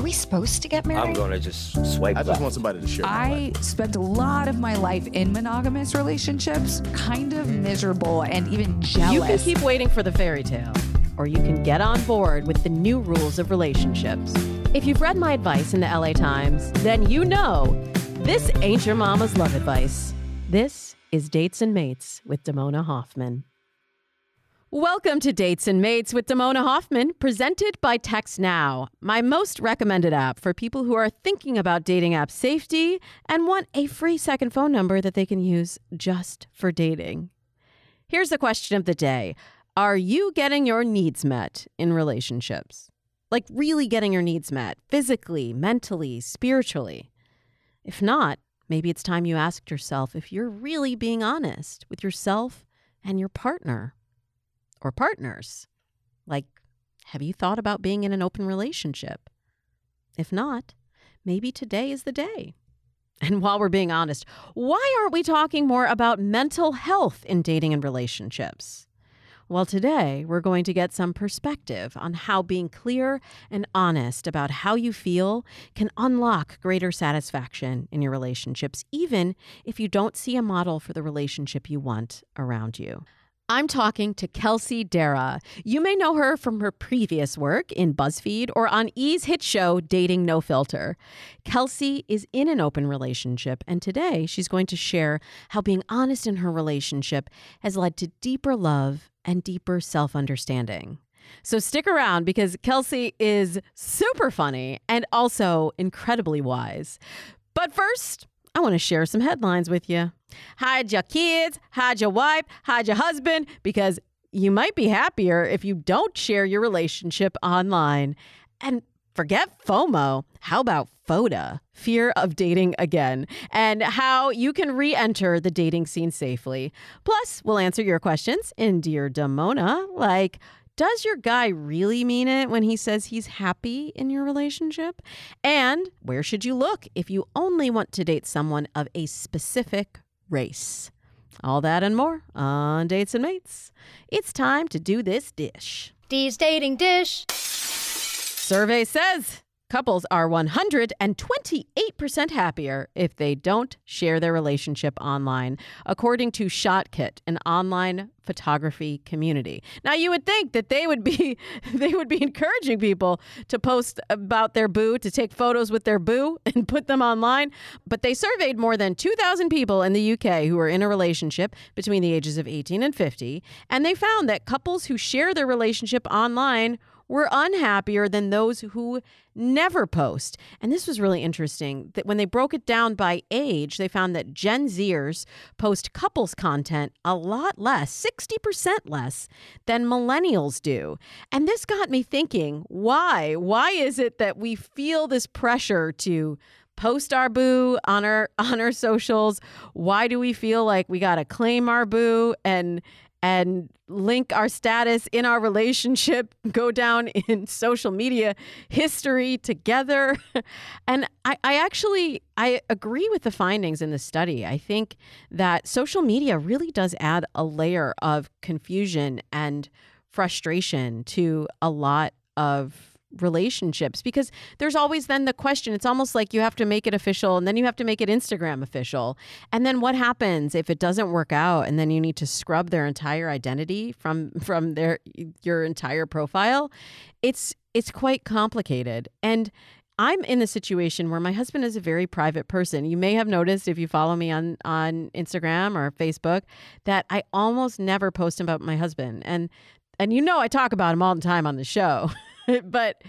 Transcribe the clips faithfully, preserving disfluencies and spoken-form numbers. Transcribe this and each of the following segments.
we supposed to get married? I'm going to just swipe I just left. want somebody to share my I life. spent a lot of my life in monogamous relationships, kind of miserable and even jealous. You can keep waiting for the fairy tale, or you can get on board with the new rules of relationships. If you've read my advice in the L A Times, then you know this ain't your mama's love advice. This is Dates and Mates with Damona Hoffman. Welcome to Dates and Mates with Damona Hoffman, presented by TextNow, my most recommended app for people who are thinking about dating app safety and want a free second phone number that they can use just for dating. Here's the question of the day. Are you getting your needs met in relationships? Like really getting your needs met physically, mentally, spiritually? If not, maybe it's time you asked yourself if you're really being honest with yourself and your partner. Or partners. Like, have you thought about being in an open relationship? If not, maybe today is the day. And while we're being honest, why aren't we talking more about mental health in dating and relationships? Well, today we're going to get some perspective on how being clear and honest about how you feel can unlock greater satisfaction in your relationships, even if you don't see a model for the relationship you want around you. I'm talking to Kelsey Darragh. You may know her from her previous work in BuzzFeed or on E's hit show, Dating No Filter. Kelsey is in an open relationship, and today she's going to share how being honest in her relationship has led to deeper love and deeper self-understanding. So stick around because Kelsey is super funny and also incredibly wise. But first, I want to share some headlines with you. Hide your kids, hide your wife, hide your husband, because you might be happier if you don't share your relationship online. And forget FOMO. How about FODA, fear of dating again, and how you can re-enter the dating scene safely. Plus, we'll answer your questions in Dear Damona, like, does your guy really mean it when he says he's happy in your relationship? And where should you look if you only want to date someone of a specific race? All that and more on Dates and Mates. It's time to do this dish. D's dating dish. Survey says couples are one hundred twenty-eight percent happier if they don't share their relationship online, according to ShotKit, an online photography community. Now, you would think that they would be they would be encouraging people to post about their boo, to take photos with their boo and put them online, but they surveyed more than two thousand people in the U K who are in a relationship between the ages of eighteen and fifty, and they found that couples who share their relationship online were unhappier than those who never post. And this was really interesting that when they broke it down by age, they found that Gen Zers post couples content a lot less, sixty percent less than millennials do. And this got me thinking, why? Why is it that we feel this pressure to post our boo on our on our socials? Why do we feel like we got to claim our boo and and link our status in our relationship, go down in social media history together? And I, I actually, I agree with the findings in the study. I think that social media really does add a layer of confusion and frustration to a lot of relationships, because there's always then the question, it's almost like you have to make it official and then you have to make it Instagram official. And then what happens if it doesn't work out and then you need to scrub their entire identity from from their your entire profile? It's it's quite complicated. And I'm in the situation where my husband is a very private person. You may have noticed if you follow me on, on Instagram or Facebook that I almost never post about my husband. And and you know I talk about him all the time on the show. But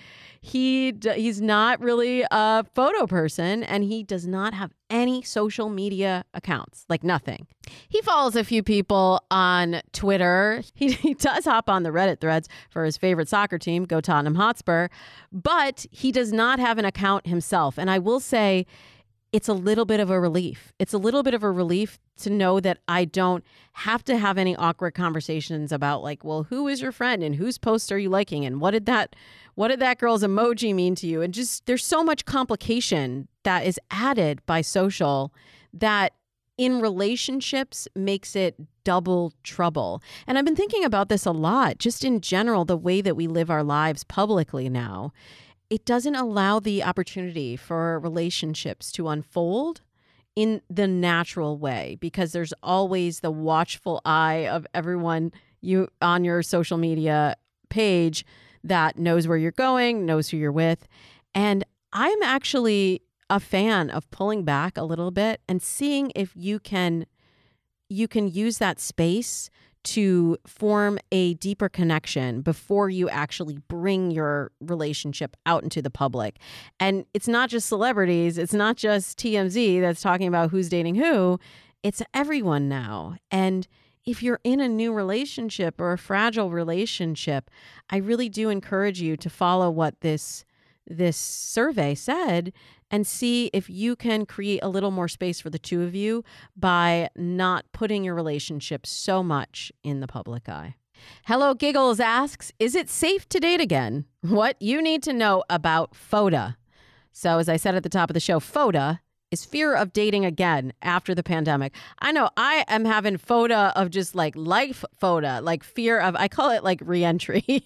he he's not really a photo person, and he does not have any social media accounts, like nothing. He follows a few people on Twitter. He, he does hop on the Reddit threads for his favorite soccer team, Go Tottenham Hotspur, but he does not have an account himself. And I will say it's a little bit of a relief. It's a little bit of a relief to know that I don't have to have any awkward conversations about like, well, who is your friend and whose post are you liking? And what did that, what did that girl's emoji mean to you? And just, there's so much complication that is added by social that in relationships makes it double trouble. And I've been thinking about this a lot, just in general, the way that we live our lives publicly now. it doesn't allow the opportunity for relationships to unfold in the natural way, because there's always the watchful eye of everyone you on your social media page that knows where you're going, knows who you're with. And I'm actually a fan of pulling back a little bit and seeing if you can you can use that space to form a deeper connection before you actually bring your relationship out into the public. And it's not just celebrities, it's not just T M Z that's talking about who's dating who, it's everyone now. And if you're in a new relationship or a fragile relationship, I really do encourage you to follow what this this survey said and see if you can create a little more space for the two of you by not putting your relationship so much in the public eye. Hello Giggles asks, is it safe to date again? What you need to know about FODA. So as I said at the top of the show, FODA is fear of dating again after the pandemic. I know I am having FODA of just like life FODA, like fear of, I call it like reentry,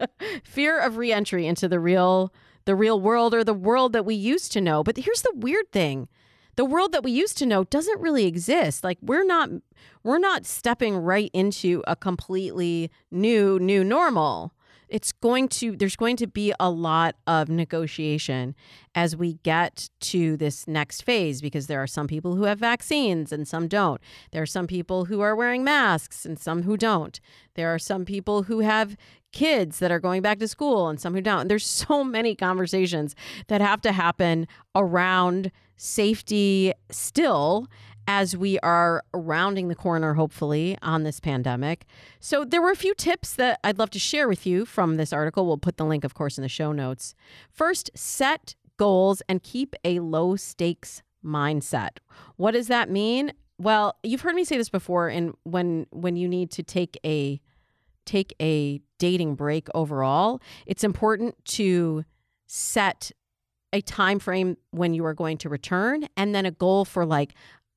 fear of reentry into the real the real world, or the world that we used to know. But here's the weird thing. The world that we used to know doesn't really exist. Like we're not we're not stepping right into a completely new new normal. It's going to there's going to be a lot of negotiation as we get to this next phase, because there are some people who have vaccines and some don't. There are some people who are wearing masks and some who don't. There are some people who have kids that are going back to school and some who don't. There's so many conversations that have to happen around safety still as we are rounding the corner, hopefully, on this pandemic. So there were a few tips that I'd love to share with you from this article. We'll put the link, of course, in the show notes. First, set goals and keep a low stakes mindset. What does that mean? Well, you've heard me say this before, and when when you need to take a take a dating break overall, it's important to set a time frame when you are going to return, and then a goal for like,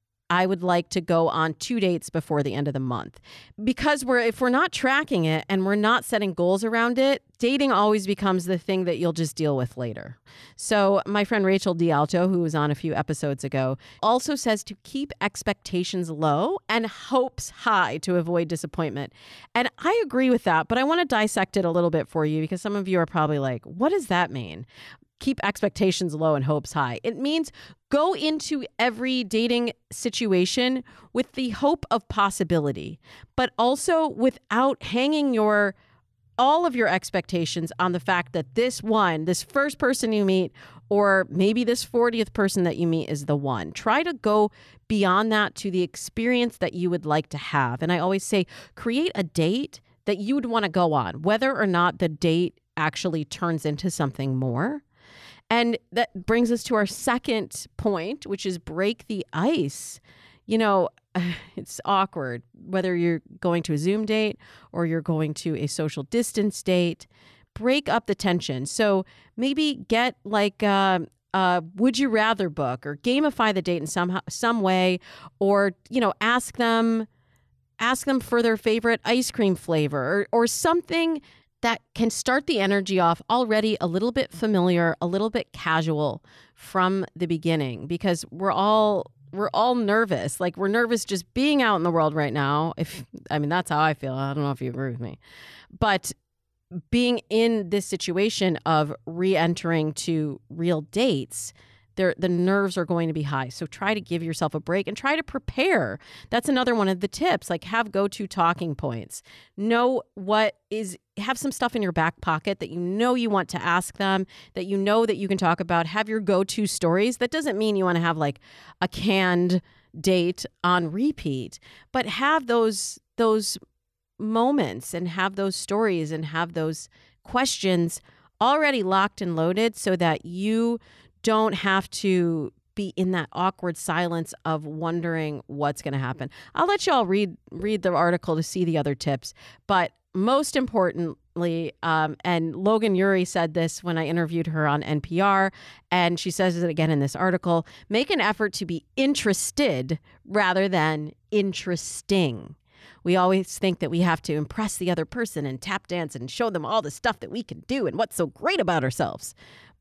I would like to go on two dates before the end of the month. Because we're if we're not tracking it and we're not setting goals around it, dating always becomes the thing that you'll just deal with later. So my friend Rachel D'Alto, who was on a few episodes ago, also says to keep expectations low and hopes high to avoid disappointment. And I agree with that, but I want to dissect it a little bit for you, because some of you are probably like, what does that mean? Keep expectations low and hopes high. It means go into every dating situation with the hope of possibility, but also without hanging your all of your expectations on the fact that this one, this first person you meet, or maybe this fortieth person that you meet is the one. Try to go beyond that to the experience that you would like to have. And I always say, create a date that you would want to go on, whether or not the date actually turns into something more. And that brings us to our second point, which is break the ice. You know, it's awkward whether you're going to a Zoom date or you're going to a social distance date. Break up the tension. So maybe get like a, a would you rather book, or gamify the date in some some way, or you know, ask them ask them for their favorite ice cream flavor, or, or something that can start the energy off already a little bit familiar, a little bit casual from the beginning, because we're all we're all nervous. Like we're nervous just being out in the world right now. If I mean, that's how I feel. I don't know if you agree with me, but being in this situation of re-entering to real dates, there the nerves are going to be high. So try to give yourself a break and try to prepare. That's another one of the tips. Like have go-to talking points. Know what is, have some stuff in your back pocket that you know you want to ask them, that you know that you can talk about. Have your go-to stories. That doesn't mean you want to have like a canned date on repeat, but have those those moments and have those stories and have those questions already locked and loaded, so that you don't have to be in that awkward silence of wondering what's going to happen. I'll let you all read read the article to see the other tips. But most importantly, um, and Logan Ury said this when I interviewed her on N P R, and she says it again in this article, make an effort to be interested rather than interesting. We always think that we have to impress the other person and tap dance and show them all the stuff that we can do and what's so great about ourselves.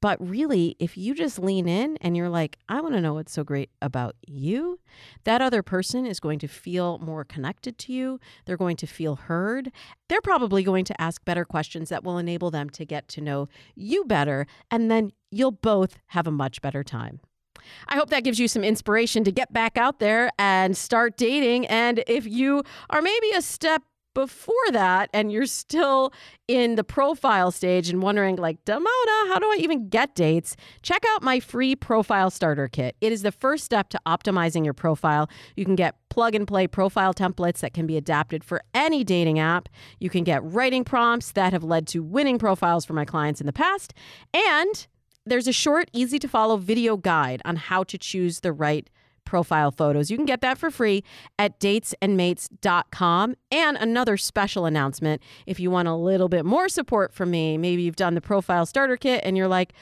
But really, if you just lean in and you're like, I want to know what's so great about you, that other person is going to feel more connected to you. They're going to feel heard. They're probably going to ask better questions that will enable them to get to know you better. And then you'll both have a much better time. I hope that gives you some inspiration to get back out there and start dating. And if you are maybe a step before that and you're still in the profile stage and wondering like, Damona, how do I even get dates? Check out my free profile starter kit. It is the first step to optimizing your profile. You can get plug and play profile templates that can be adapted for any dating app. You can get writing prompts that have led to winning profiles for my clients in the past. And there's a short, easy to follow video guide on how to choose the right profile photos. You can get that for free at dates and mates dot com. And another special announcement, if you want a little bit more support from me, maybe you've done the profile starter kit and you're like,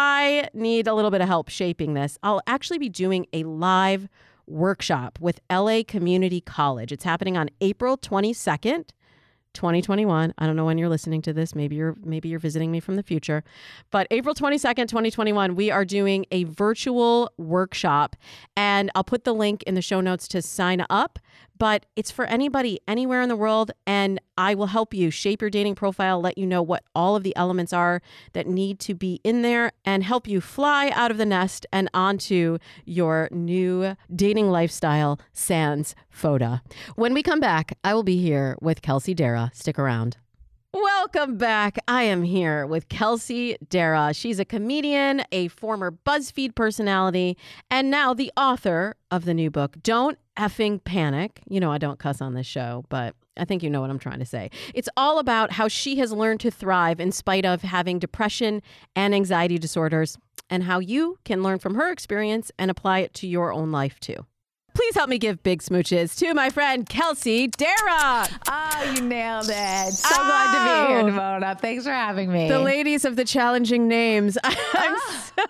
I need a little bit of help shaping this. I'll actually be doing a live workshop with L A Community College. It's happening on April twenty-second. twenty twenty-one. I don't know when you're listening to this. Maybe you're maybe you're visiting me from the future. But April twenty-second, twenty twenty-one, we are doing a virtual workshop. And I'll put the link in the show notes to sign up. But it's for anybody anywhere in the world. And I will help you shape your dating profile, let you know what all of the elements are that need to be in there, and help you fly out of the nest and onto your new dating lifestyle sans photo. When we come back, I will be here with Kelsey Darragh. Stick around. Welcome back. I am here with Kelsey Darragh. She's a comedian, a former BuzzFeed personality, and now the author of the new book, Don't Effing Panic. You know I don't cuss on this show, but I think you know what I'm trying to say. It's all about how she has learned to thrive in spite of having depression and anxiety disorders, and how you can learn from her experience and apply it to your own life too. Please help me give big smooches to my friend Kelsey Darragh. Oh, you nailed it. So Oh. glad to be here, Damona. Thanks for having me. The ladies of the challenging names. I'm so,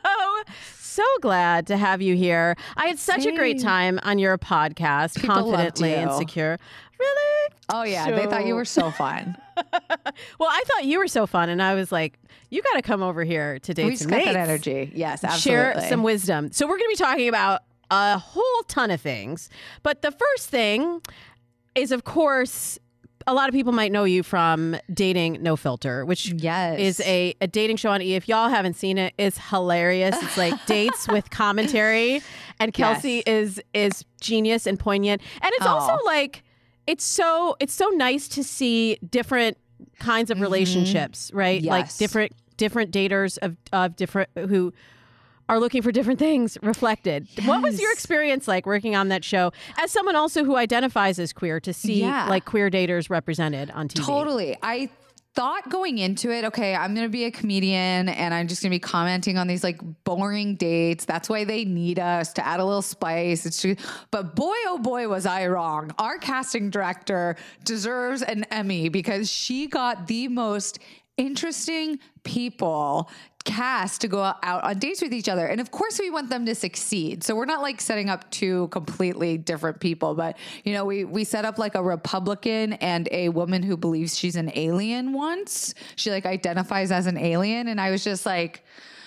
so glad to have you here. I had such a great Same. time on your podcast, People loved Confidently you. Insecure. Really? Oh, yeah. They thought you were so fun. Well, I thought you were so fun, and I was like, you got to come over here to We Dates just and got Mates. that energy. Yes, absolutely. Share some wisdom. So we're going to be talking about a whole ton of things. But the first thing is, of course, a lot of people might know you from Dating No Filter, which Yes. is a, a dating show on E! If y'all haven't seen it, it's hilarious. It's like dates with commentary. And Kelsey Yes. is is genius and poignant. And it's Oh. also like, it's so it's so nice to see different kinds of relationships, right? Like Yes. different different daters of, of different who are looking for different things reflected. What was your Yes. experience like working on that show as someone also who identifies as queer, to see Yeah. like queer daters represented on T V? Totally. I thought going into it, okay, I'm going to be a comedian and I'm just going to be commenting on these like boring dates. That's why they need us, to add a little spice. It's just, but boy, oh boy, was I wrong. Our casting director deserves an Emmy because she got the most interesting people cast to go out on dates with each other. And of course we want them to succeed. So we're not like setting up two completely different people, but you know, we, we set up like a Republican and a woman who believes she's an alien once. She like identifies as an alien. And I was just like,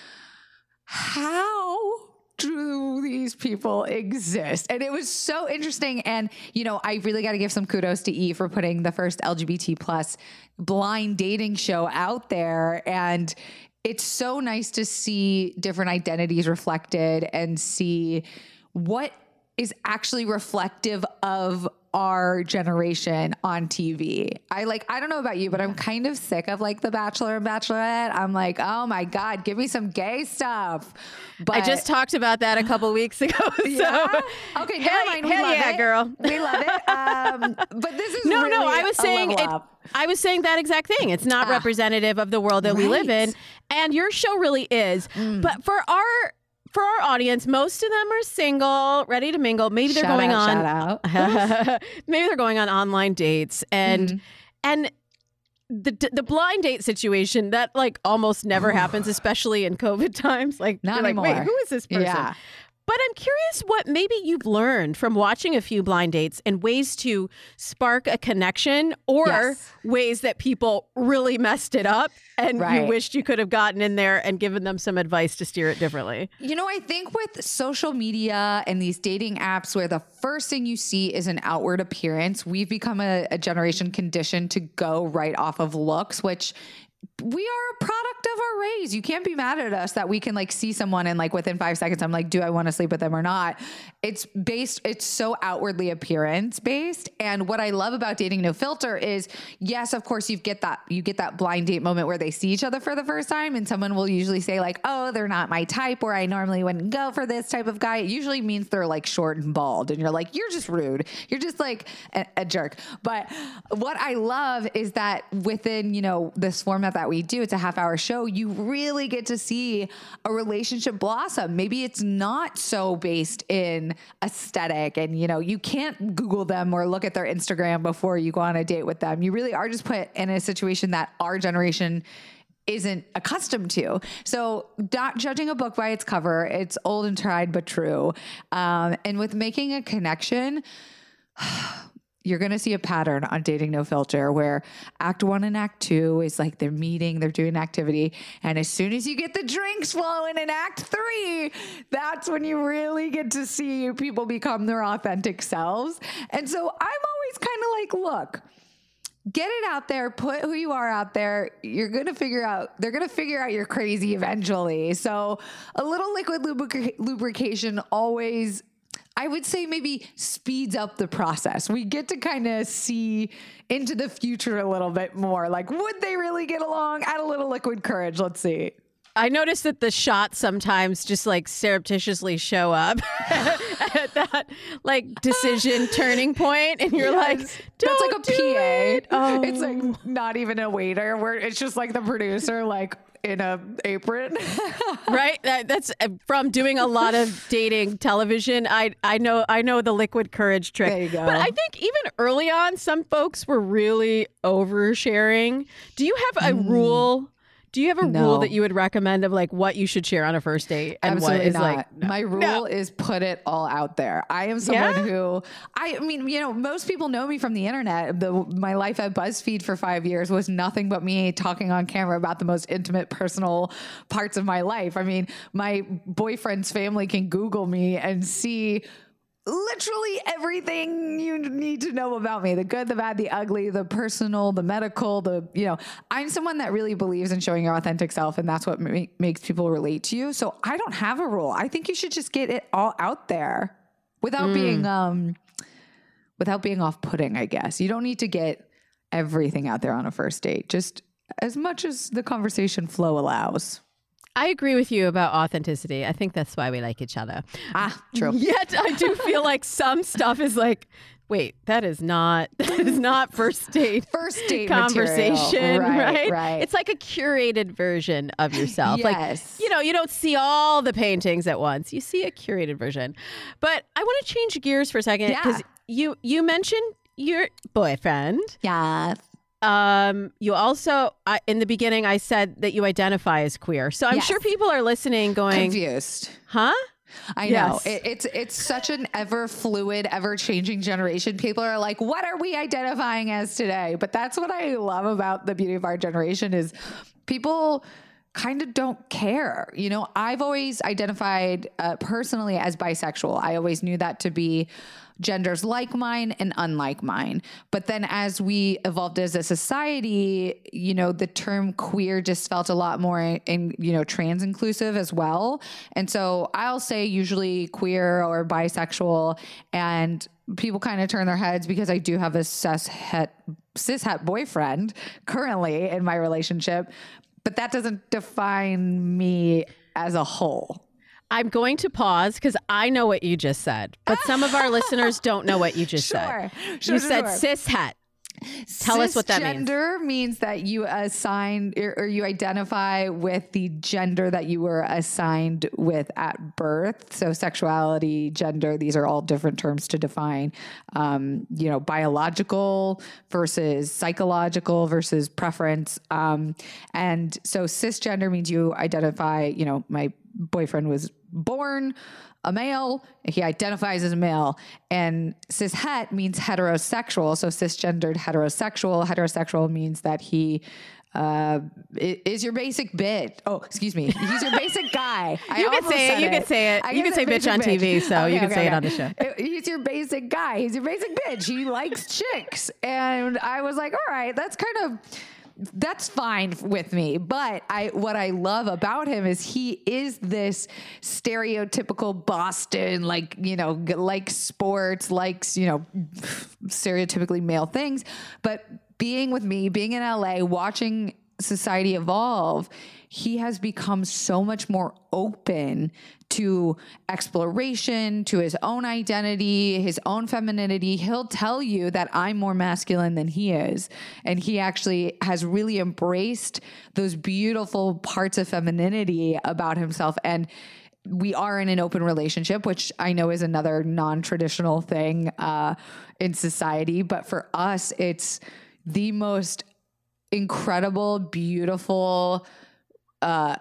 how do these people exist? And it was so interesting. And, you know, I really got to give some kudos to E! For putting the first L G B T plus blind dating show out there. And it's so nice to see different identities reflected and see what is actually reflective of our generation on T V. I like, I don't know about you, but I'm kind of sick of like The Bachelor and Bachelorette. I'm like, oh my God, give me some gay stuff. But I just talked about that a couple weeks ago. So. yeah? Okay, never Hell- mind. We hell love yeah, it. girl. We love it. Um, but this is No, really no, I was a saying level it, up. I was saying that exact thing. It's not Ah. representative of the world that we live in. Right. And your show really is. Mm. But for our for our audience, most of them are single, ready to mingle. Maybe they're Shout going out, on shout out. maybe they're going on online dates, and Mhm. and the the blind date situation that like almost never happens, especially in COVID times. Like, Not you're like, wait, anymore. who is this person? Yeah. But I'm curious what maybe you've learned from watching a few blind dates and ways to spark a connection or Yes. ways that people really messed it up and you Right. wished you could have gotten in there and given them some advice to steer it differently. You know, I think with social media and these dating apps where the first thing you see is an outward appearance, we've become a, a generation conditioned to go right off of looks, which we are a product of our race. You can't be mad at us that we can like see someone and like within five seconds, I'm like, do I want to sleep with them or not? It's based, it's so outwardly appearance based. And what I love about Dating No Filter is, yes, of course you get that, you get that blind date moment where they see each other for the first time and someone will usually say like, oh, they're not my type, or I normally wouldn't go for this type of guy. It usually means they're like short and bald. And you're like, you're just rude. You're just like a, a jerk. But what I love is that within, you know, this format that we do, it's a half hour show, you really get to see a relationship blossom. Maybe it's not so based in aesthetic and, you know, you can't Google them or look at their Instagram before you go on a date with them. You really are just put in a situation that our generation isn't accustomed to. So not judging a book by its cover, it's old and tried, but true. Um, and with making a connection, you're going to see a pattern on Dating No Filter where act one and act two is like they're meeting, they're doing activity. And as soon as you get the drinks flowing in act three, that's when you really get to see people become their authentic selves. And so I'm always kind of like, look, get it out there, put who you are out there. You're going to figure out, they're going to figure out you're crazy eventually. So a little liquid lubric- lubrication always, I would say, maybe speeds up the process. We get to kind of see into the future a little bit more. Like, would they really get along? Add a little liquid courage. Let's see. I noticed that the shots sometimes just like surreptitiously show up at that like decision turning point, and you're Yes. like, don't That's like a do P A. it. Oh. It's like not even a waiter, where it's just like the producer, like in a apron. Right? That, that's uh, from doing a lot of dating television. I I know I know the liquid courage trick. There you go. But I think even early on, some folks were really oversharing. Do you have a Mm. rule? Do you have a No. rule that you would recommend of like what you should share on a first date and Absolutely what is not. like? no. My rule No. is put it all out there. I am someone Yeah? who, I mean, you know, most people know me from the internet. The, my life at BuzzFeed for five years was nothing but me talking on camera about the most intimate, personal parts of my life. I mean, my boyfriend's family can Google me and see literally everything you need to know about me, the good, the bad, the ugly, the personal, the medical, the, you know, I'm someone that really believes in showing your authentic self, and that's what ma- makes people relate to you. So I don't have a rule. I think you should just get it all out there without Mm. being, um, without being off-putting, I guess. You don't need to get everything out there on a first date, just as much as the conversation flow allows. I agree with you about authenticity. I think that's why we like each other. Ah, true. Yet I do feel like some stuff is like, wait, that is not that is not first date First date conversation, material. right, Right, right. It's like a curated version of yourself. Yes. Like, you know, you don't see all the paintings at once. You see a curated version. But I want to change gears for a second because Yeah. you you mentioned your boyfriend. Yeah. Um, you also, I, in the beginning, I said that you identify as queer. So I'm Yes. sure people are listening going, Confused. huh? I Yes. know it, it's it's such an ever fluid, ever changing generation. People are like, "What are we identifying as today?" But that's what I love about the beauty of our generation is people kind of don't care. You know, I've always identified uh, personally as bisexual. I always knew that to be genders like mine and unlike mine. But then as we evolved as a society, you know, the term queer just felt a lot more in, in, you know, trans inclusive as well. And so I'll say usually queer or bisexual, and people kind of turn their heads because I do have a cis het, cis het boyfriend currently in my relationship, but that doesn't define me as a whole. I'm going to pause because I know what you just said, but some of our listeners don't know what you just Sure. said. Sure, you sure, said sure. cis het. Tell us what that means. Cisgender means that you assign or, or you identify with the gender that you were assigned with at birth. So sexuality, gender, these are all different terms to define, um, you know, biological versus psychological versus preference. Um, and so cisgender means you identify, you know, my boyfriend was born a male. He identifies as a male, and cishet means heterosexual. So cisgendered heterosexual. Heterosexual means that he uh, is your basic bitch. Oh, excuse me. He's your basic guy. I You can say it. You can say it. I You can say basic bitch on T V, so Okay, you can okay, say it okay. on the show. He's your basic guy. He's your basic bitch. He likes chicks. And I was like, all right, that's kind of, that's fine with me. But I, what I love about him is he is this stereotypical Boston, like, you know, likes sports, likes, you know, stereotypically male things. But being with me, being in L A, watching society evolve, he has become so much more open to exploration, to his own identity, his own femininity. He'll tell you that I'm more masculine than he is. And he actually has really embraced those beautiful parts of femininity about himself. And we are in an open relationship, which I know is another non-traditional thing uh, in society. But for us, it's the most incredible, beautiful, uh,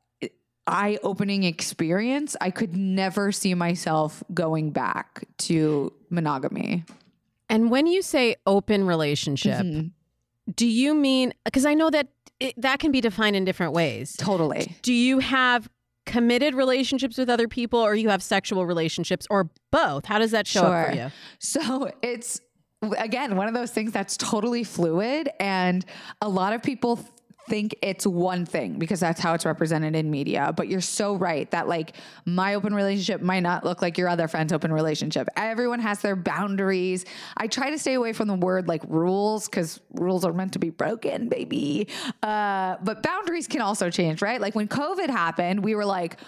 eye-opening experience. I could never see myself going back to monogamy. And when you say open relationship, Mhm. do you mean, because I know that it, that can be defined in different ways. Totally. Do you have committed relationships with other people, or you have sexual relationships, or both? How does that show up for you? So it's, again, one of those things that's totally fluid. And a lot of people think it's one thing because that's how it's represented in media. But you're so right that like my open relationship might not look like your other friend's open relationship. Everyone has their boundaries. I try to stay away from the word like rules because rules are meant to be broken, baby. Uh, but boundaries can also change, right? Like when COVID happened, we were like,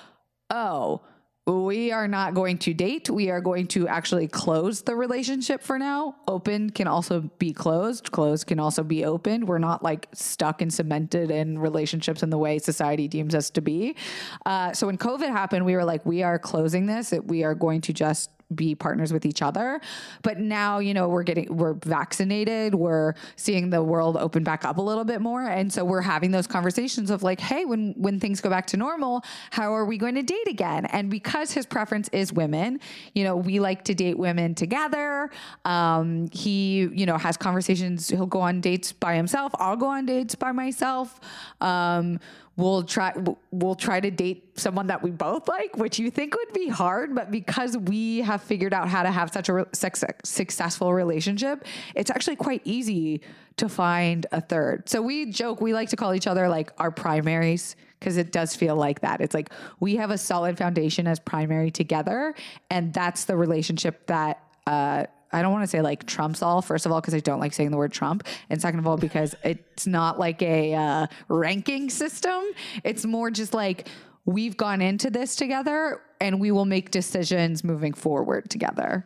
oh, we are not going to date. We are going to actually close the relationship for now. Open can also be closed. Closed can also be open. We're not like stuck and cemented in relationships in the way society deems us to be. Uh, so when COVID happened, we were like, we are closing this. We are going to just be partners with each other. But now, you know, we're getting, we're vaccinated. We're seeing the world open back up a little bit more. And so we're having those conversations of like, hey, when, when things go back to normal, how are we going to date again? And because his preference is women, you know, we like to date women together. Um, he, you know, has conversations. He'll go on dates by himself. I'll go on dates by myself. Um, We'll try, we'll try to date someone that we both like, which you think would be hard, but because we have figured out how to have such a re- sex- successful relationship, it's actually quite easy to find a third. So we joke, we like to call each other like our primaries, because it does feel like that. It's like we have a solid foundation as primary together, and that's the relationship that, uh, I don't want to say like trumps all, first of all, because I don't like saying the word Trump. And second of all, because it's not like a uh, ranking system. It's more just like we've gone into this together and we will make decisions moving forward together.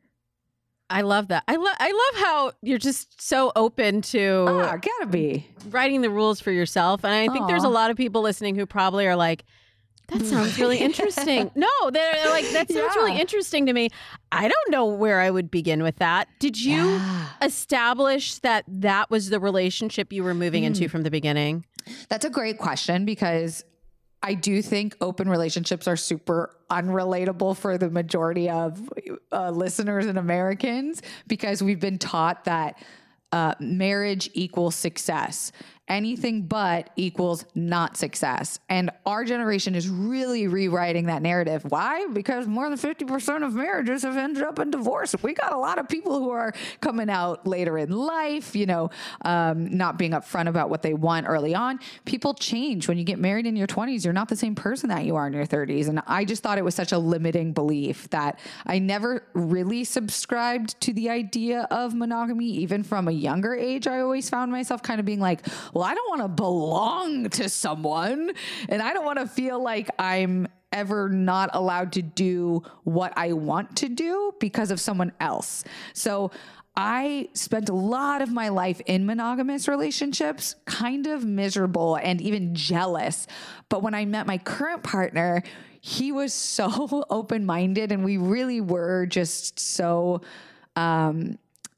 I love that. I love I love how you're just so open to Ah, gotta be. writing the rules for yourself. And I think Aw. there's a lot of people listening who probably are like, that sounds really interesting. No, they're like, that sounds Yeah. really interesting to me. I don't know where I would begin with that. Did you Yeah. establish that that was the relationship you were moving into from the beginning? That's a great question because I do think open relationships are super unrelatable for the majority of uh, listeners and Americans because we've been taught that uh, marriage equals success. Anything but equals not success. And our generation is really rewriting that narrative. Why? Because more than fifty percent of marriages have ended up in divorce. We got a lot of people who are coming out later in life, you know, um, not being upfront about what they want early on. People change. When you get married in your twenties, you're not the same person that you are in your thirties. And I just thought it was such a limiting belief that I never really subscribed to the idea of monogamy. Even from a younger age, I always found myself kind of being like, well, I don't want to belong to someone and I don't want to feel like I'm ever not allowed to do what I want to do because of someone else. So I spent a lot of my life in monogamous relationships, kind of miserable and even jealous. But when I met my current partner, he was so open-minded and we really were just so, um,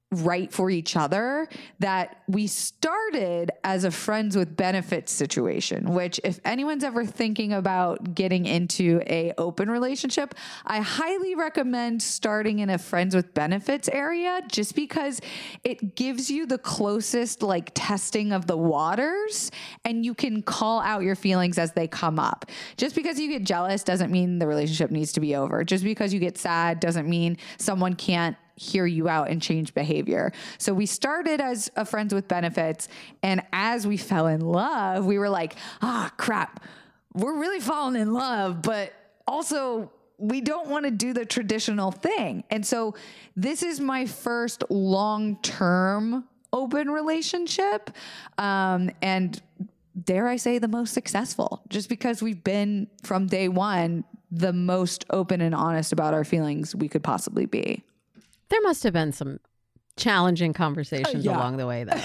right for each other that we started as a friends with benefits situation, which if anyone's ever thinking about getting into a open relationship, I highly recommend starting in a friends with benefits area just because it gives you the closest like testing of the waters and you can call out your feelings as they come up. Just because you get jealous doesn't mean the relationship needs to be over. Just because you get sad doesn't mean someone can't hear you out and change behavior. So we started as a friends with benefits. And as we fell in love, we were like, ah, crap, we're really falling in love, but also we don't want to do the traditional thing. And so this is my first long-term open relationship. Um, and dare I say the most successful, just because we've been from day one, the most open and honest about our feelings we could possibly be. There must have been some challenging conversations Uh, yeah. along the way, though.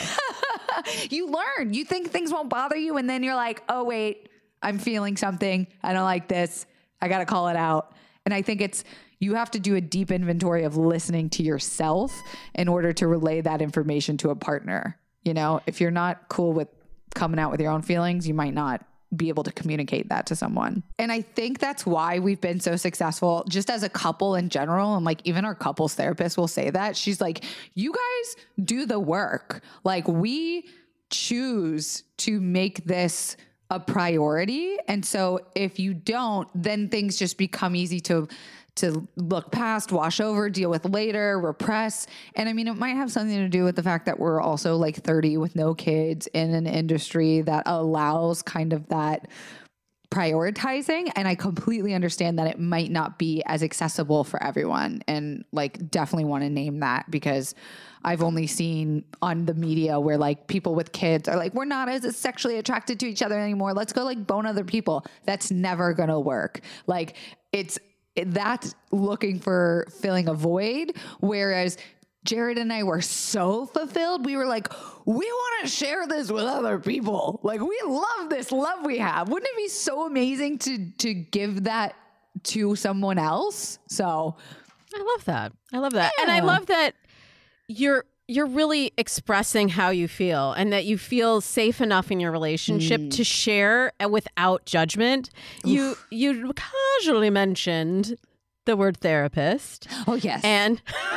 You learn. You think things won't bother you, and then you're like, oh, wait, I'm feeling something. I don't like this. I got to call it out. And I think it's, you have to do a deep inventory of listening to yourself in order to relay that information to a partner. You know, if you're not cool with coming out with your own feelings, you might not be able to communicate that to someone. And I think that's why we've been so successful just as a couple in general. And like, even our couples therapist will say that. She's like, you guys do the work. Like, we choose to make this a priority. And so if you don't, then things just become easy to to look past, wash over, deal with later, repress. And I mean, it might have something to do with the fact that we're also like thirty with no kids in an industry that allows kind of that prioritizing. And I completely understand that it might not be as accessible for everyone. And like, definitely want to name that because I've only seen on the media where like people with kids are like, we're not as sexually attracted to each other anymore. Let's go like bone other people. That's never going to work. Like, it's, that's looking for filling a void. Whereas Jared and I were so fulfilled. We were like, we want to share this with other people. Like, we love this love we have. Wouldn't it be so amazing to, to give that to someone else? So I love that. I love that. Yeah. And I love that you're you're really expressing how you feel and that you feel safe enough in your relationship mm. to share without judgment. Oof. You you casually mentioned the word therapist. Oh, yes. And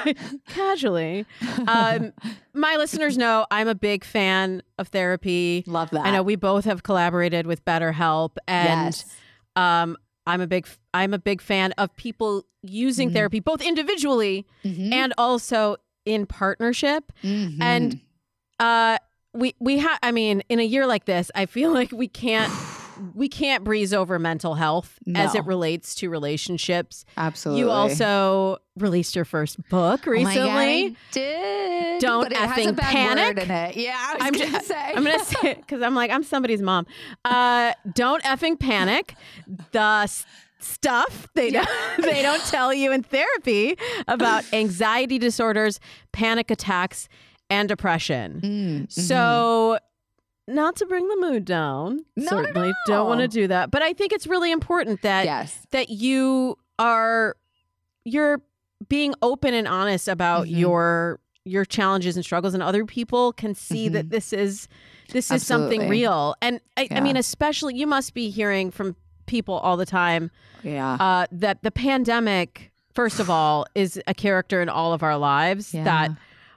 casually. Um, my listeners know I'm a big fan of therapy. Love that. I know we both have collaborated with BetterHelp. And yes. um, I'm a big I'm a big fan of people using mm-hmm. therapy, both individually mm-hmm. and also in partnership. Mm-hmm. And uh, we we have, I mean, in a year like this, I feel like we can't we can't breeze over mental health no. as it relates to relationships. Absolutely. You also released your first book recently. Oh my God, I did. Don't but it effing has a bad panic. Word in it. Yeah, I was I'm gonna just, say. I'm gonna say it because I'm like I'm somebody's mom. Uh, don't effing panic. The s- stuff they don't they don't tell you in therapy about anxiety disorders, panic attacks, and depression. Mm, so. Mm-hmm. Not to bring the mood down. Not Certainly at all. don't want to do that. But I think it's really important that yes. that you are you're being open and honest about mm-hmm. your your challenges and struggles, and other people can see mm-hmm. that this is this is Absolutely. something real. And I, yeah. I mean, especially you must be hearing from people all the time yeah. uh, that the pandemic, first of all, is a character in all of our lives yeah. that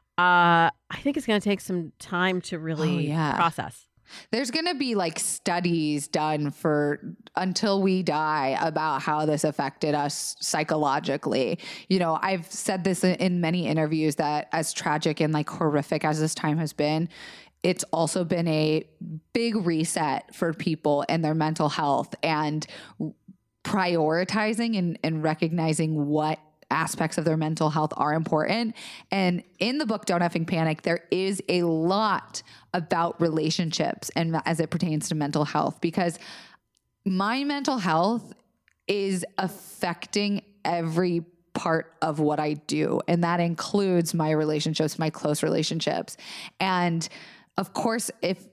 Uh, I think it's going to take some time to really oh, yeah. process. There's going to be like studies done for until we die about how this affected us psychologically. You know, I've said this in many interviews that as tragic and like horrific as this time has been, it's also been a big reset for people and their mental health and prioritizing and, and recognizing what aspects of their mental health are important. And in the book, Don't Effing Panic, there is a lot about relationships and as it pertains to mental health, because my mental health is affecting every part of what I do. And that includes my relationships, my close relationships. And of course, if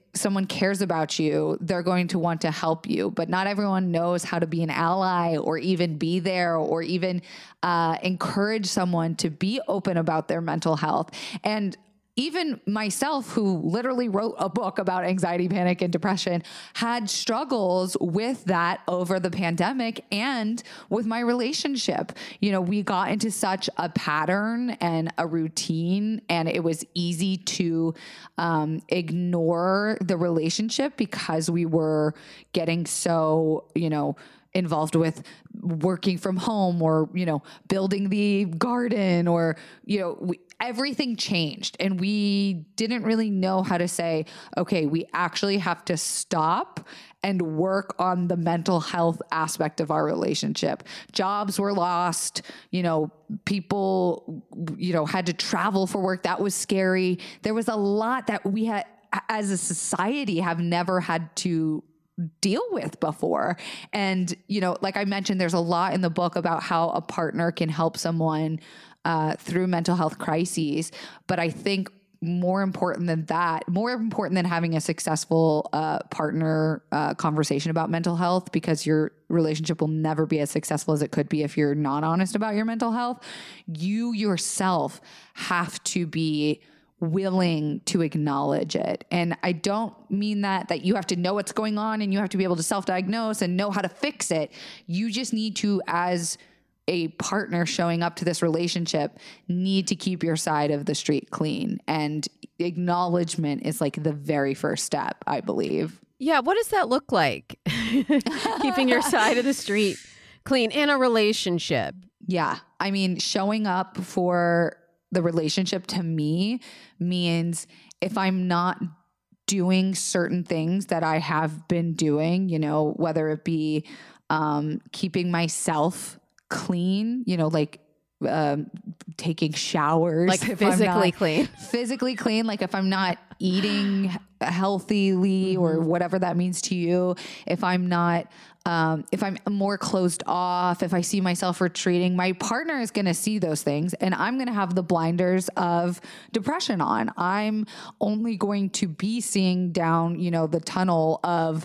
someone cares about you, they're going to want to help you, but not everyone knows how to be an ally or even be there or even uh, encourage someone to be open about their mental health. And even myself, who literally wrote a book about anxiety, panic, and depression, had struggles with that over the pandemic and with my relationship. You know, we got into such a pattern and a routine, and it was easy to um, ignore the relationship because we were getting so, you know, involved with working from home or, you know, building the garden or, you know, we, everything changed and we didn't really know how to say, okay, we actually have to stop and work on the mental health aspect of our relationship. Jobs were lost, you know, people, you know, had to travel for work. That was scary. There was a lot that we had as a society have never had to deal with before. And, you know, like I mentioned, there's a lot in the book about how a partner can help someone uh, through mental health crises. But I think more important than that, more important than having a successful uh, partner uh, conversation about mental health, because your relationship will never be as successful as it could be if you're not honest about your mental health. You yourself have to be willing to acknowledge it. And I don't mean that, that you have to know what's going on and you have to be able to self-diagnose and know how to fix it. You just need to, as a partner showing up to this relationship, need to keep your side of the street clean. And acknowledgement is like the very first step, I believe. Yeah. What does that look like? Keeping your side of the street clean in a relationship. Yeah. I mean, showing up for the relationship to me means if I'm not doing certain things that I have been doing, you know, whether it be um, keeping myself clean, you know, like um, taking showers, like if physically I'm not clean, physically clean, like if I'm not eating healthily mm-hmm. or whatever that means to you, if I'm not, um, if I'm more closed off, if I see myself retreating, my partner is going to see those things and I'm going to have the blinders of depression on. I'm only going to be seeing down, you know, the tunnel of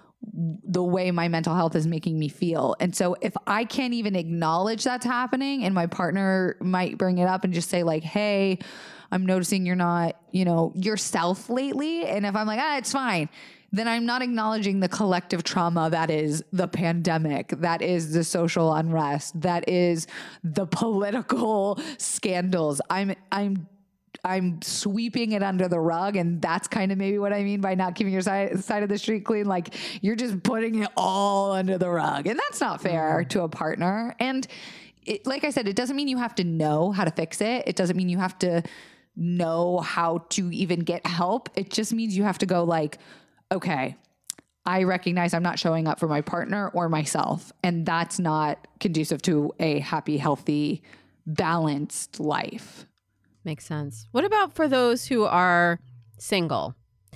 the way my mental health is making me feel. And so if I can't even acknowledge that's happening and my partner might bring it up and just say like, hey, I'm noticing you're not, you know, yourself lately. And if I'm like, ah, it's fine, then I'm not acknowledging the collective trauma that is the pandemic, that is the social unrest, that is the political scandals. I'm, I'm, I'm sweeping it under the rug. And that's kind of maybe what I mean by not keeping your side, side of the street clean. Like you're just putting it all under the rug. And that's not fair to a partner. And it, like I said, it doesn't mean you have to know how to fix it. It doesn't mean you have to know how to even get help. It just means you have to go like, okay, I recognize I'm not showing up for my partner or myself. And that's not conducive to a happy, healthy, balanced life. Makes sense. What about for those who are single?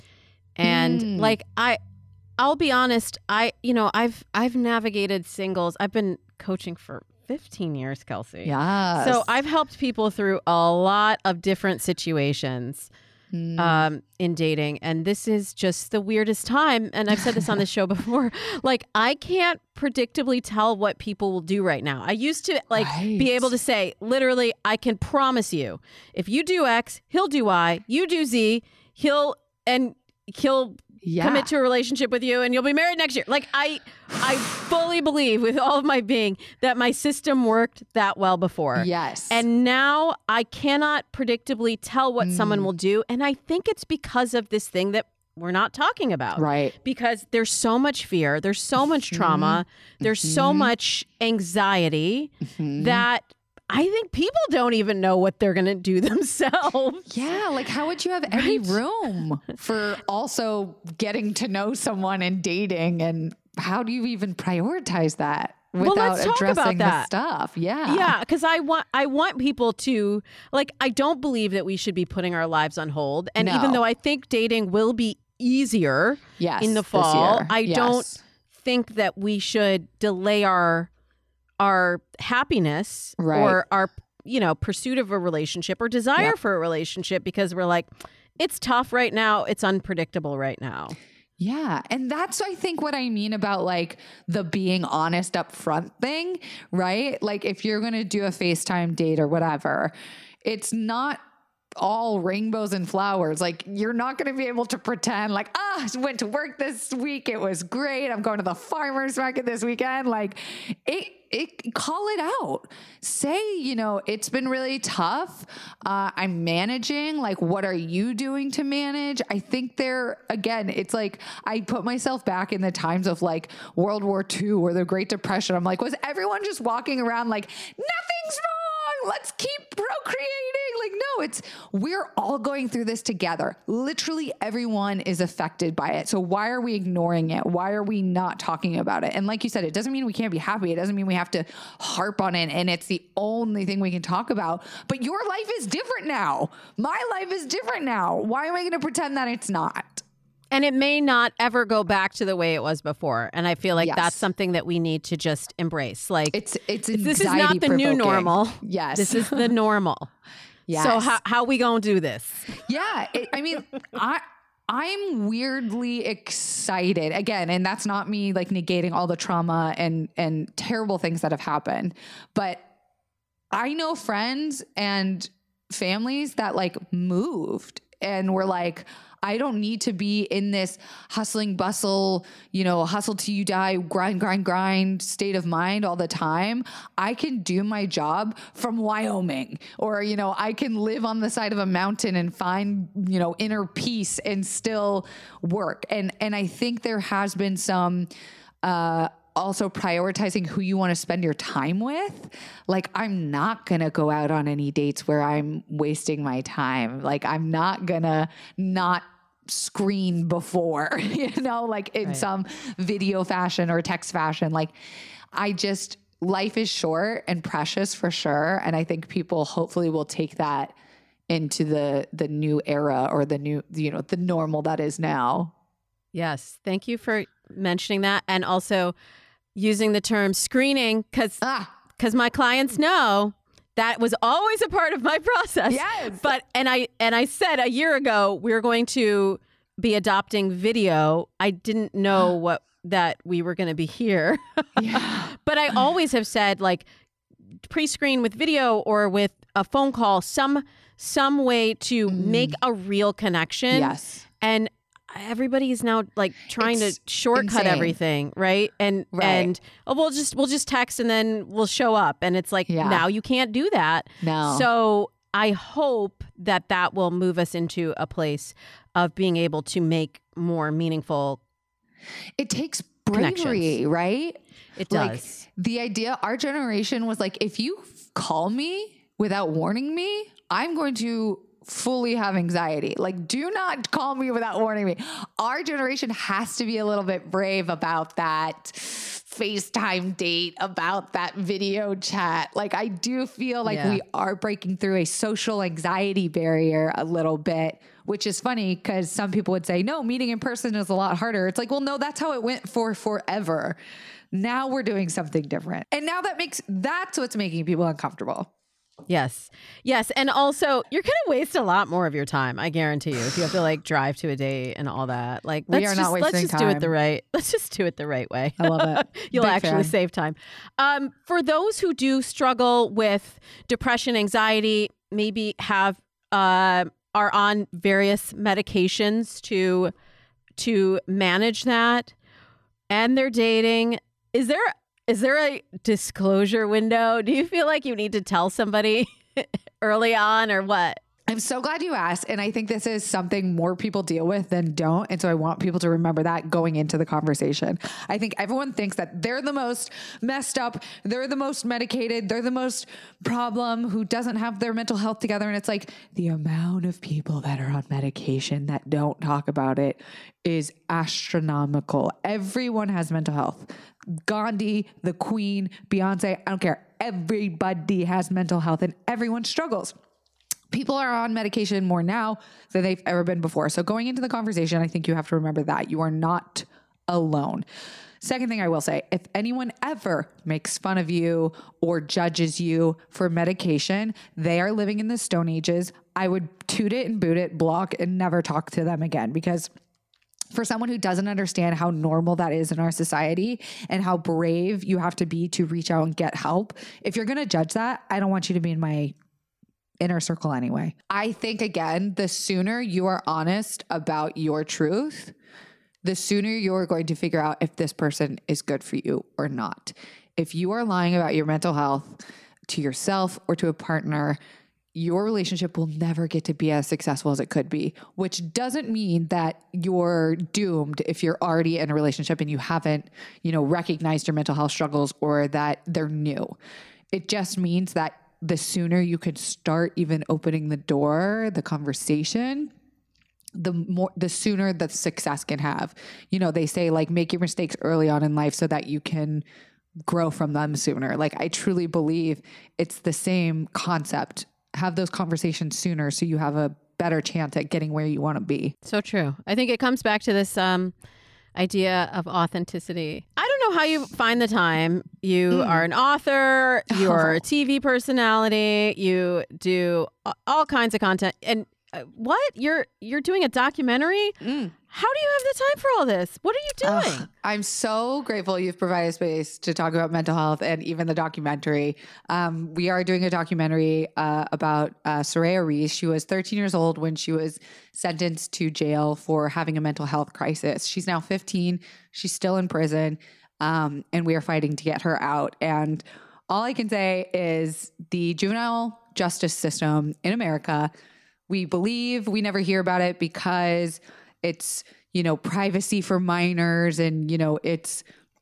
And mm. like I I'll be honest, I you know, I've I've navigated singles. I've been coaching for fifteen years, Kelsey. Yeah. So I've helped people through a lot of different situations mm. um, in dating. And this is just the weirdest time. And I've said this on the show before. Like, I can't predictably tell what people will do right now. I used to like right. be able to say, literally, I can promise you, if you do X, he'll do Y. You do Z, he'll and he'll yeah. commit to a relationship with you and you'll be married next year. Like I I fully believe with all of my being that my system worked that well before. Yes. And now I cannot predictably tell what mm. someone will do. And I think it's because of this thing that we're not talking about. Right. Because there's so much fear. There's so much trauma. Mm-hmm. There's mm-hmm. so much anxiety mm-hmm. that I think people don't even know what they're going to do themselves. Yeah. Like how would you have any right? room for also getting to know someone and dating? And how do you even prioritize that without well, let's talk addressing about that. the stuff? Yeah. Yeah. Cause I want, I want people to like, I don't believe that we should be putting our lives on hold. And no. even though I think dating will be easier yes, in the fall, year. I yes. don't think that we should delay our our happiness right. or our, you know, pursuit of a relationship or desire yep. for a relationship because we're like, it's tough right now. It's unpredictable right now. Yeah. And that's, I think, what I mean about like the being honest up front thing, right? Like if you're going to do a FaceTime date or whatever, it's not all rainbows and flowers. Like you're not going to be able to pretend like, ah, I went to work this week. It was great. I'm going to the farmer's market this weekend. Like it, it call it out. Say, you know, it's been really tough. Uh, I'm managing. Like, what are you doing to manage? I think there, again, it's like I put myself back in the times of like World War Two or the Great Depression. I'm like, was everyone just walking around like, nothing's wrong? Let's keep procreating. Like, no, it's, we're all going through this together. Literally everyone is affected by it. So why are we ignoring it? Why are we not talking about it? And like you said, it doesn't mean we can't be happy. It doesn't mean we have to harp on it and it's the only thing we can talk about. But your life is different now. My life is different now. Why am I going to pretend that it's not? And it may not ever go back to the way it was before. And I feel like Yes. that's something that we need to just embrace. Like It's, it's this is not the new anxiety-provoking. normal. Yes. This is the normal. Yes. So how how we gonna do this? Yeah. It, I mean, I, I'm weirdly excited again, and that's not me like negating all the trauma and, and terrible things that have happened, but I know friends and families that like moved and were like, I don't need to be in this hustling bustle, you know, hustle till you die, grind, grind, grind state of mind all the time. I can do my job from Wyoming, or, you know, I can live on the side of a mountain and find, you know, inner peace and still work. And, and I think there has been some, uh, also prioritizing who you want to spend your time with. Like, I'm not going to go out on any dates where I'm wasting my time. Like, I'm not going to not screen before, you know, like in Right. some video fashion or text fashion. Like, I just, life is short and precious for sure. And I think people hopefully will take that into the, the new era or the new, you know, the normal that is now. Yes. Thank you for mentioning that. And also using the term screening, because Ah, because my clients know that was always a part of my process. Yes. But and I and I said a year ago we were going to be adopting video. I didn't know what that we were going to be here. yeah. But I always have said like pre-screen with video or with a phone call, some some way to make a real connection. Yes. And everybody is now like trying It's to shortcut insane. everything, right? And Right. and oh, we'll just we'll just text and then we'll show up, and it's like Yeah. now you can't do that. No. So I hope that that will move us into a place of being able to make more meaningful. It takes bravery, Connections. right? It Like, does. the idea, our generation was like, if you f- call me without warning me, I'm going to fully have anxiety. Like, do not call me without warning me. Our generation has to be a little bit brave about that FaceTime date, about that video chat. Like, I do feel like Yeah. we are breaking through a social anxiety barrier a little bit, which is funny because some people would say, no, meeting in person is a lot harder. It's like, well, no, that's how it went for forever. Now we're doing something different. And now that makes, that's what's making people uncomfortable. Yes. Yes. And also, you're going to waste a lot more of your time, I guarantee you, if you have to like drive to a date and all that. Like, We let's are just, not let's wasting just do it time. the right. Let's just do it the right way. I love it. You'll Big actually fan. save time. Um, for those who do struggle with depression, anxiety, maybe have uh, are on various medications to to manage that, and they're dating, is there is there a disclosure window? Do you feel like you need to tell somebody early on, or what? I'm so glad you asked. And I think this is something more people deal with than don't. And so I want people to remember that going into the conversation. I think everyone thinks that they're the most messed up, they're the most medicated, they're the most problem, who doesn't have their mental health together. And it's like the amount of people that are on medication that don't talk about it is astronomical. Everyone has mental health. Gandhi, the Queen, Beyonce, I don't care. Everybody has mental health and everyone struggles. People are on medication more now than they've ever been before. So going into the conversation, I think you have to remember that you are not alone. Second thing I will say, if anyone ever makes fun of you or judges you for medication, they are living in the Stone Ages. I would toot it and boot it, block, and never talk to them again, because for someone who doesn't understand how normal that is in our society and how brave you have to be to reach out and get help, if you're going to judge that, I don't want you to be in my inner circle anyway. I think, again, the sooner you are honest about your truth, the sooner you're going to figure out if this person is good for you or not. If you are lying about your mental health to yourself or to a partner, your relationship will never get to be as successful as it could be, which doesn't mean that you're doomed if you're already in a relationship and you haven't, you know, recognized your mental health struggles or that they're new. It just means that the sooner you could start even opening the door, the conversation, the more, the sooner the success can have. You know, they say like make your mistakes early on in life so that you can grow from them sooner. Like I truly believe it's the same concept. Have those conversations sooner so you have a better chance at getting where you want to be. So true. I think it comes back to this um, idea of authenticity. I don't know how you find the time. You mm. are an author, you're oh. a T V personality, you do all kinds of content. And uh, what? You're you're doing a documentary? Mm. How do you have the time for all this? What are you doing? Uh, I'm so grateful you've provided space to talk about mental health and even the documentary. Um, we are doing a documentary uh, about uh, Soraya Reese. She was thirteen years old when she was sentenced to jail for having a mental health crisis. She's now fifteen. She's still in prison, um, and we are fighting to get her out. And all I can say is the juvenile justice system in America, we believe we never hear about it because it's, you know, privacy for minors and, you know, it's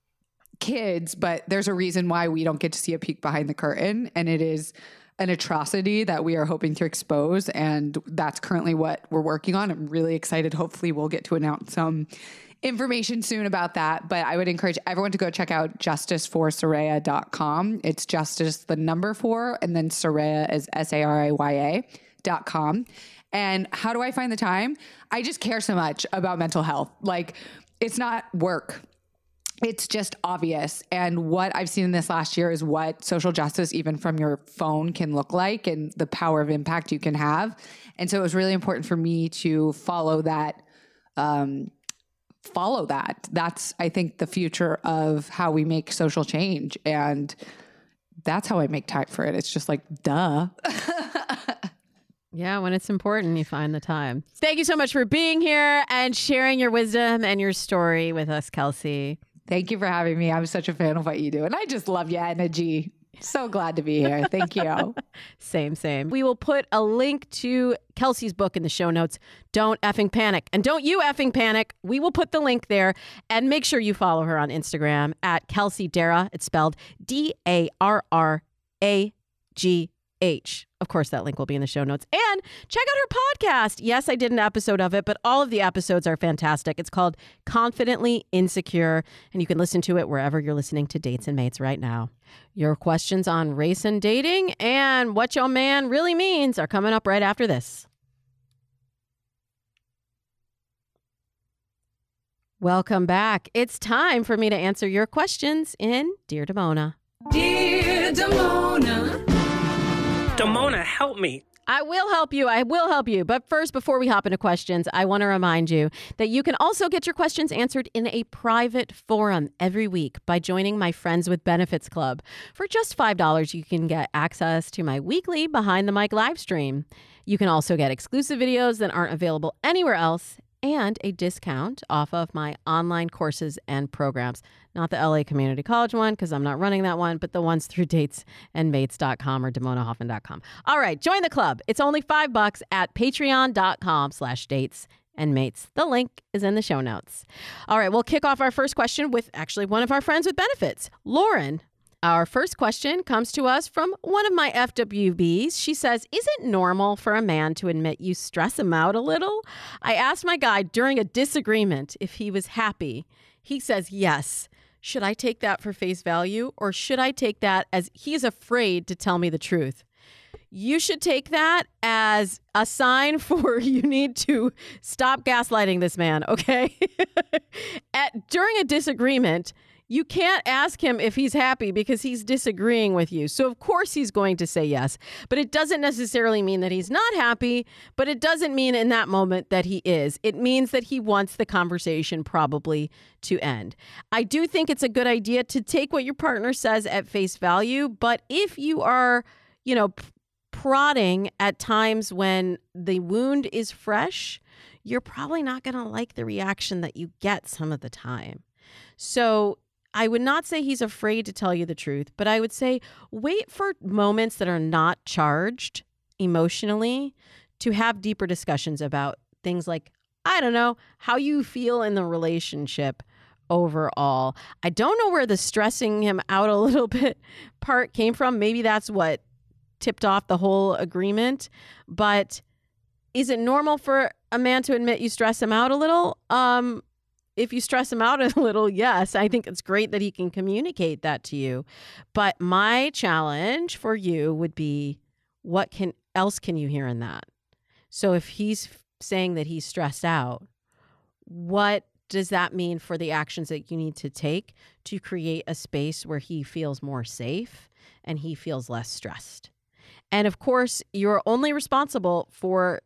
kids, but there's a reason why we don't get to see a peek behind the curtain. And it is an atrocity that we are hoping to expose. And that's currently what we're working on. I'm really excited. Hopefully we'll get to announce some information soon about that. But I would encourage everyone to go check out justice for soraya dot com. It's justice, the number four, and then Soraya is S A R A Y A dot com. And how do I find the time? I just care so much about mental health. Like, it's not work. It's just obvious. And what I've seen in this last year is what social justice, even from your phone, can look like and the power of impact you can have. And so it was really important for me to follow that, um, follow that. That's, I think, the future of how we make social change. And that's how I make time for it. It's just like, duh. Yeah, when it's important, you find the time. Thank you so much for being here and sharing your wisdom and your story with us, Kelsey. Thank you for having me. I'm such a fan of what you do. And I just love your energy. So glad to be here. Thank you. Same, same. We will put a link to Kelsey's book in the show notes. Don't effing panic. And don't you effing panic. We will put the link there. And make sure you follow her on Instagram at Kelsey Darragh. It's spelled D A R R A G H. Of course, that link will be in the show notes. And check out her podcast. Yes, I did an episode of it, but all of the episodes are fantastic. It's called Confidently Insecure, and you can listen to it wherever you're listening to Dates and Mates right now. Your questions on race and dating and what your man really means are coming up right after this. Welcome back. It's time for me to answer your questions in Dear Damona. Dear Damona. Damona, help me. I will help you. I will help you. But first, before we hop into questions, I want to remind you that you can also get your questions answered in a private forum every week by joining my Friends with Benefits Club. For just five dollars, you can get access to my weekly Behind the Mic live stream. You can also get exclusive videos that aren't available anywhere else and a discount off of my online courses and programs. Not the L A Community College one, because I'm not running that one, but the ones through dates and mates dot com or damona hoffman dot com. All right, join the club. It's only five bucks at patreon.com slash dates and mates. The link is in the show notes. All right, we'll kick off our first question with actually one of our friends with benefits, Lauren. Our first question comes to us from one of my F W Bs. She says, is it normal for a man to admit you stress him out a little? I asked my guy during a disagreement if he was happy. He says yes. Should I take that for face value, or should I take that as he's afraid to tell me the truth? you should take that as a sign for you need to stop gaslighting this man, okay? At, during a disagreement, you can't ask him if he's happy because he's disagreeing with you. So, of course, he's going to say yes. But it doesn't necessarily mean that he's not happy, but it doesn't mean in that moment that he is. It means that he wants the conversation probably to end. I do think it's a good idea to take what your partner says at face value. But if you are, you know, p- prodding at times when the wound is fresh, you're probably not going to like the reaction that you get some of the time. So I would not say he's afraid to tell you the truth, but I would say wait for moments that are not charged emotionally to have deeper discussions about things like, I don't know, how you feel in the relationship overall. I don't know where the stressing him out a little bit part came from. Maybe that's what tipped off the whole agreement. But is it normal for a man to admit you stress him out a little? Um, If you stress him out a little, yes, I think it's great that he can communicate that to you. But my challenge for you would be, what can else can you hear in that? So if he's saying that he's stressed out, what does that mean for the actions that you need to take to create a space where he feels more safe and he feels less stressed? And of course, you're only responsible for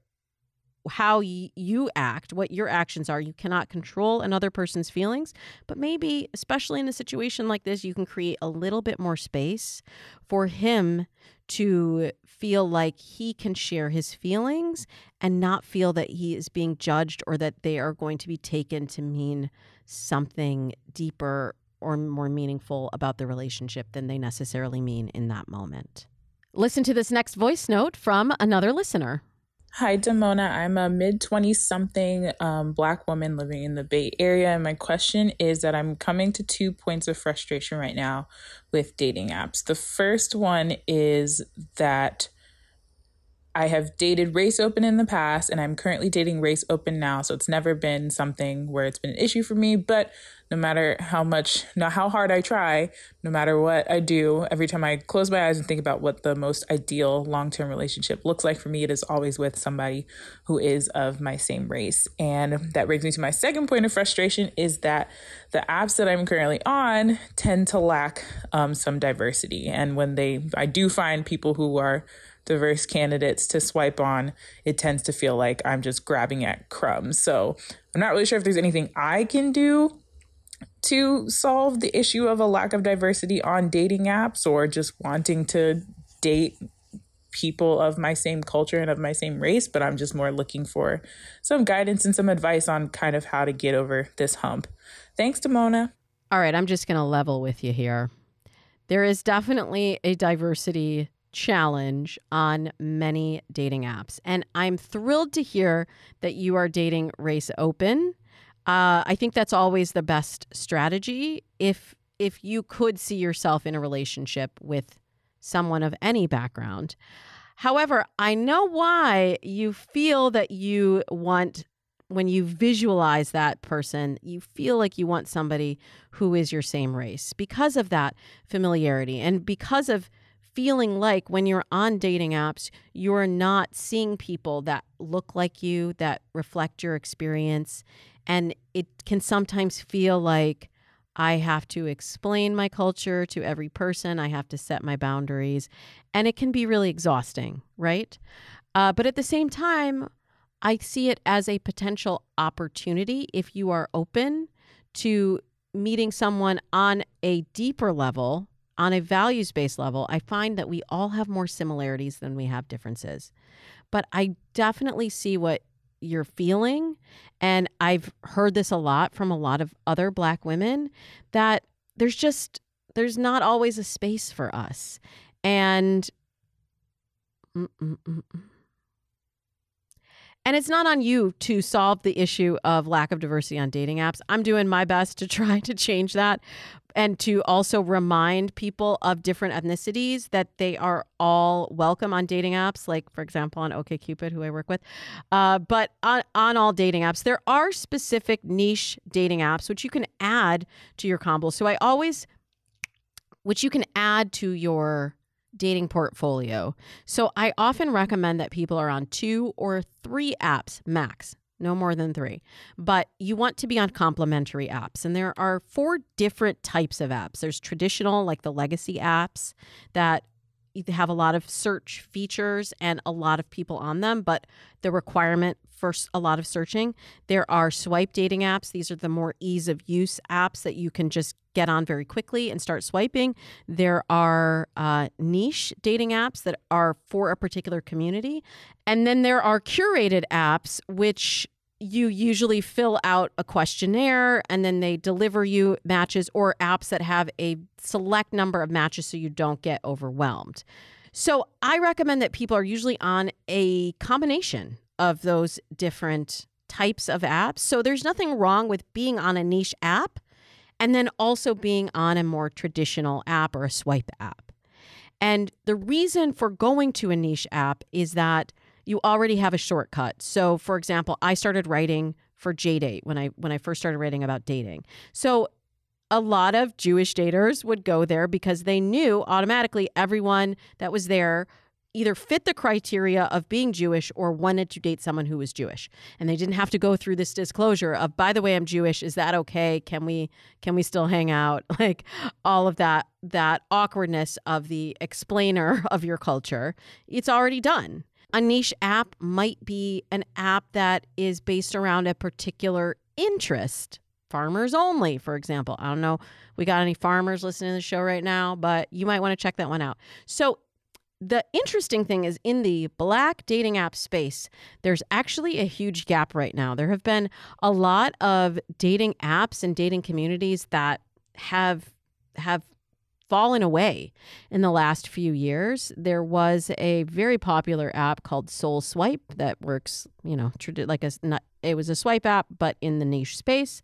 how y- you act, what your actions are. You cannot control another person's feelings, but maybe, especially in a situation like this, you can create a little bit more space for him to feel like he can share his feelings and not feel that he is being judged or that they are going to be taken to mean something deeper or more meaningful about the relationship than they necessarily mean in that moment. Listen to this next voice note from another listener. Hi, Damona. I'm a mid-twenty-something um, Black woman living in the Bay Area. And my question is that I'm coming to two points of frustration right now with dating apps. The first one is that I have dated Race Open in the past, and I'm currently dating Race Open now. So it's never been something where it's been an issue for me. But no matter how much, no, how hard I try, no matter what I do, every time I close my eyes and think about what the most ideal long-term relationship looks like for me, it is always with somebody who is of my same race. And that brings me to my second point of frustration, is that the apps that I'm currently on tend to lack um, some diversity. And when they, I do find people who are diverse candidates to swipe on, it tends to feel like I'm just grabbing at crumbs. So I'm not really sure if there's anything I can do to solve the issue of a lack of diversity on dating apps, or just wanting to date people of my same culture and of my same race. But I'm just more looking for some guidance and some advice on kind of how to get over this hump. Thanks, Damona. All right, I'm just going to level with you here. There is definitely a diversity challenge on many dating apps. And I'm thrilled to hear that you are dating Race Open. Uh, I think that's always the best strategy if if you could see yourself in a relationship with someone of any background. However, I know why you feel that you want, when you visualize that person, you feel like you want somebody who is your same race because of that familiarity and because of feeling like when you're on dating apps, you're not seeing people that look like you, that reflect your experience. And it can sometimes feel like I have to explain my culture to every person. I have to set my boundaries. And it can be really exhausting, right? Uh, but at the same time, I see it as a potential opportunity if you are open to meeting someone on a deeper level, on a values-based level. I find that we all have more similarities than we have differences. But I definitely see what you're feeling. And I've heard this a lot from a lot of other Black women, that there's just, there's not always a space for us. And mm-mm-mm. And it's not on you to solve the issue of lack of diversity on dating apps. I'm doing my best to try to change that, and to also remind people of different ethnicities that they are all welcome on dating apps, like, for example, on OkCupid, who I work with. Uh, but on, on all dating apps, there are specific niche dating apps which you can add to your combo. So I always, which you can add to your dating portfolio. So I often recommend that people are on two or three apps max, no more than three. But you want to be on complementary apps. And there are four different types of apps. There's traditional, like the legacy apps that have a lot of search features and a lot of people on them, but the requirement for a lot of searching. There are swipe dating apps. These are the more ease of use apps that you can just get on very quickly and start swiping. There are uh, niche dating apps that are for a particular community. And then there are curated apps, which you usually fill out a questionnaire and then they deliver you matches, or apps that have a select number of matches so you don't get overwhelmed. So I recommend that people are usually on a combination of those different types of apps. So there's nothing wrong with being on a niche app and then also being on a more traditional app or a swipe app. And the reason for going to a niche app is that you already have a shortcut. So for example, I started writing for J-Date when I when I first started writing about dating. So a lot of Jewish daters would go there because they knew automatically everyone that was there either fit the criteria of being Jewish or wanted to date someone who was Jewish. And they didn't have to go through this disclosure of, by the way, I'm Jewish. Is that okay? Can we can we still hang out? Like all of that, that awkwardness of the explainer of your culture. It's already done. A niche app might be an app that is based around a particular interest. Farmers only, for example. I don't know, we got any farmers listening to the show right now, but you might want to check that one out. So the interesting thing is, in the Black dating app space, there's actually a huge gap right now. There have been a lot of dating apps and dating communities that have have fallen away in the last few years. There was a very popular app called Soul Swipe that works, you know, like a, it was a swipe app, but in the niche space.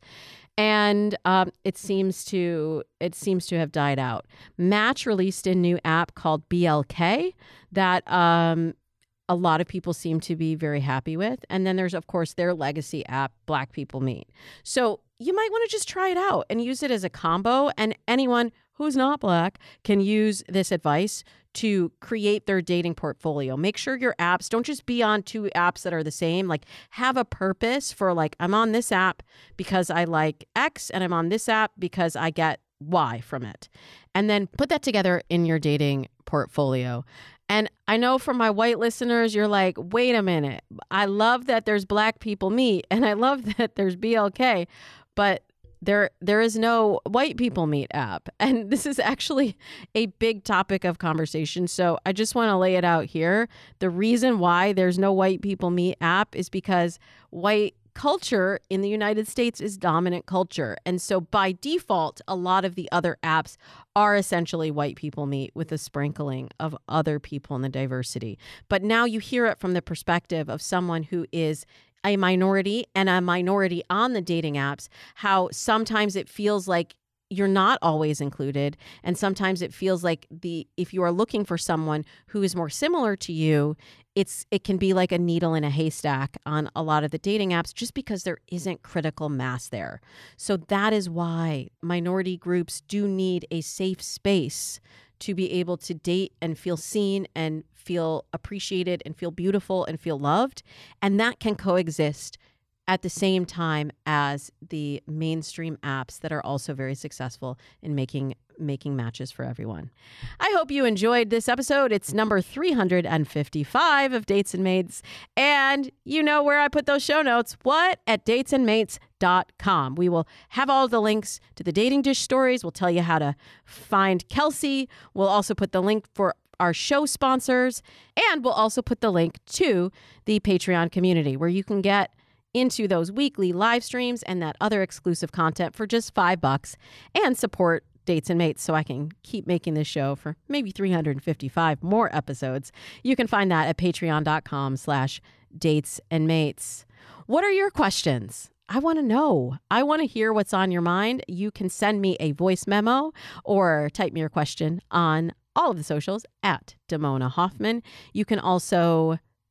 And um, it seems to it seems to have died out. Match released a new app called B L K that um, a lot of people seem to be very happy with. And then there's, of course, their legacy app, Black People Meet. So you might want to just try it out and use it as a combo. And anyone who's not Black can use this advice to create their dating portfolio. Make sure your apps don't just be on two apps that are the same. Like, have a purpose for, like, I'm on this app because I like X and I'm on this app because I get Y from it. And then put that together in your dating portfolio. And I know from my white listeners, you're like, wait a minute. I love that there's Black People Meet and I love that there's B L K, but There, there is no White People Meet app. And this is actually a big topic of conversation. So I just want to lay it out here. The reason why there's no White People Meet app is because white culture in the United States is dominant culture. And so by default, a lot of the other apps are essentially White People Meet with a sprinkling of other people in the diversity. But now you hear it from the perspective of someone who is a minority and a minority on the dating apps, how sometimes it feels like you're not always included. And sometimes it feels like the if you are looking for someone who is more similar to you, it's it can be like a needle in a haystack on a lot of the dating apps just because there isn't critical mass there. So that is why minority groups do need a safe space to be able to date and feel seen and feel appreciated and feel beautiful and feel loved. And that can coexist at the same time as the mainstream apps that are also very successful in making making matches for everyone. I hope you enjoyed this episode. It's number three hundred fifty-five of Dates and Mates. And you know where I put those show notes. What? At dates and mates dot com. We will have all the links to the dating dish stories. We'll tell you how to find Kelsey. We'll also put the link for our show sponsors. And we'll also put the link to the Patreon community where you can get into those weekly live streams and that other exclusive content for just five bucks and support Dates and Mates so I can keep making this show for maybe three hundred fifty-five more episodes. You can find that at patreon.com slash dates and mates. What are your questions? I want to know. I want to hear what's on your mind. You can send me a voice memo or type me your question on all of the socials at Damona Hoffman. You can also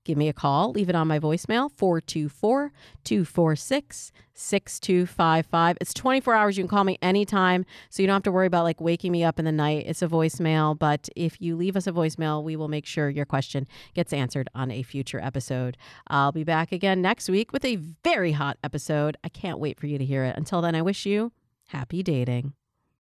Give me a call. Leave it on my voicemail, four two four, two four six, six two five five. It's twenty-four hours. You can call me anytime, so you don't have to worry about like waking me up in the night. It's a voicemail, but if you leave us a voicemail, we will make sure your question gets answered on a future episode. I'll be back again next week with a very hot episode. I can't wait for you to hear it. Until then, I wish you happy dating.